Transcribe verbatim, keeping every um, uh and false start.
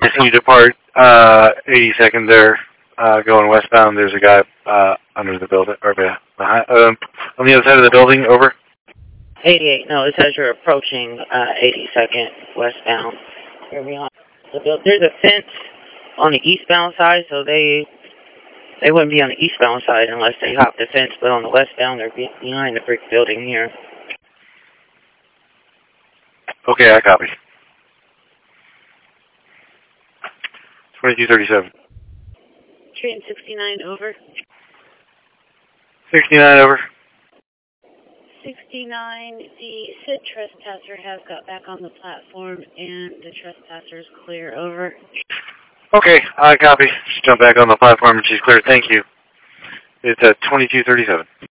continue to depart uh, eighty-second there, uh, going westbound. There's a guy uh, under the building, or behind, um, on the other side of the building. Over. eighty-eight. No, it says you're approaching uh, eighty-second westbound. You're beyond the building. There's a fence on the eastbound side, so they they wouldn't be on the eastbound side unless they hop the fence. But on the westbound, they're be behind the brick building here. Okay, I copy. twenty-two thirty-seven. Train sixty-nine, over. sixty-nine, over. sixty-nine, the said trespasser has got back on the platform, and the trespasser is clear, over. Okay, I copy. Just jump back on the platform and she's clear. Thank you. It's at twenty-two thirty-seven.